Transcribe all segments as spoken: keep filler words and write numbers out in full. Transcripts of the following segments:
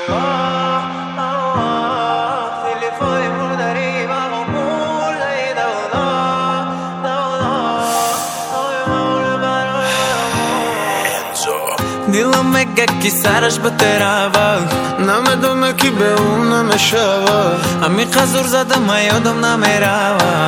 دلم میگه که سرش به تراوا نمیدونه که به اون نمیشوا عمیق زور زدم یادم نمیروا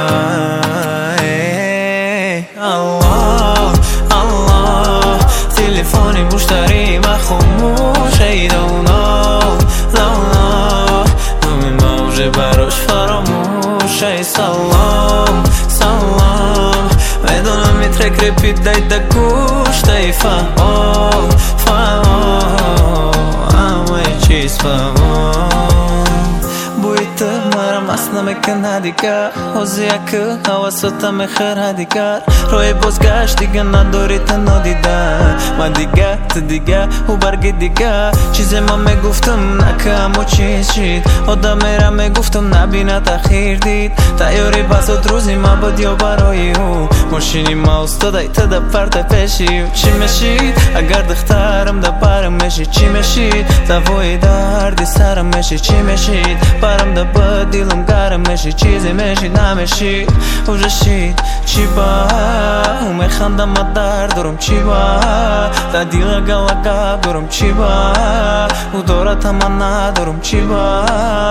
الله الله تلفنی مشتری ما خاموش ای دونا دونا همین موجه براش فراموش ای سلام سلام میدونم میترک رپیت دایده گوش دای فهم فهم همه چیز فهم بویت مرم اصلا میکنه دیگر حوزیه که حواستا میخره دیگر روی بازگشت دیگه نداری تنها دیدن من دیگه تو دیگه او برگی دیگه چیزی من میگفتم نکه همو چیز شید آدم میرم میگفتم نبینه تخیر دید تیاری بسات روزی من بود یا برای او ماشینی ما استادای تا دا پرت پیشی چی میشید اگر دخترم دا برم میشید چی میشید دوای دردی سرم میشید چی میشید برم دا با دیلم گرم میشید چیزی میشید نمیشید او رشید چی با او میخندم ما درد دارم چی با دا دیل گلگا برم چی با او دارت من ندارم چی با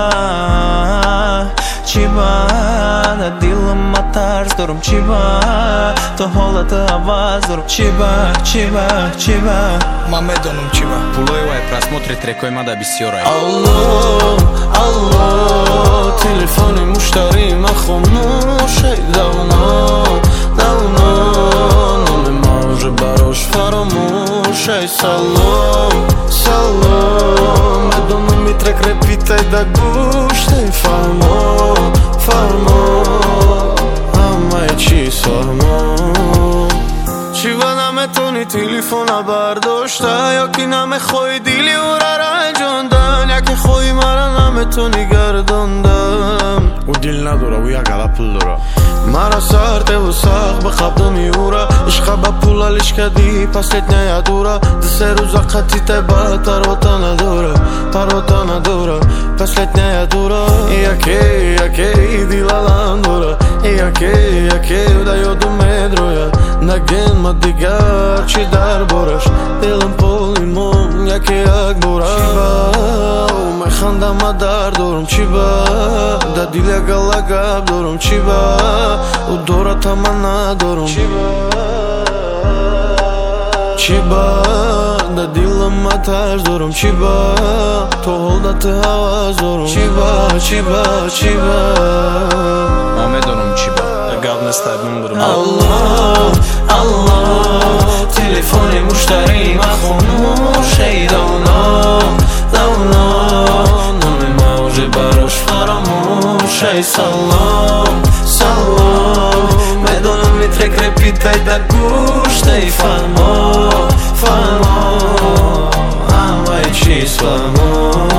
چی با دا دیلم ما ترس دارم چی با تو حالت آواز дором чиба чиба чиба Мамедоном чиба пулоева е просмотри трековима да бисёра алло алло телефони муштари ма хомӯш ай давно давно номи мавже барош фаромӯш ай салом салом медонам митрек репитай да гӯш ай фармо фармо ҳамаи чиз фармо چیوا نمیتونی تلفن برداشته یا که نمیخوای دیلی او را رنجوندن یا که خوی مرا نمیتونی گرداندم او دل نداره او یک علا پول داره مرا سرده و سخت بخبدمی او را عشقه با پول علیش کدی پس لتنه یدوره ده سه روزا قطی تبا تروتا نداره تروتا نداره پس لتنه یدوره یکی یکی دیلالان دوره یکی یکی دا یادو میدرویه نگین ما دیگر چی در بارش دلم پولیمون یکی یک باره او میخندم ما در دارم چی با دا دیل گلگب دارم چی با او دارت من ندارم چی با چی با دا دیلم ما ترز دارم چی با تو حالت حواز دارم چی با چی با چی با Мамедоном чиба гавна стабим бурм الله الله تلفنی مشتری ما خاموش ای دونا دونا نام موجه براش فراموش ای سلام سلام میدونم میترک رپیتای دا گوش ای فرما فرما همه چیز فرما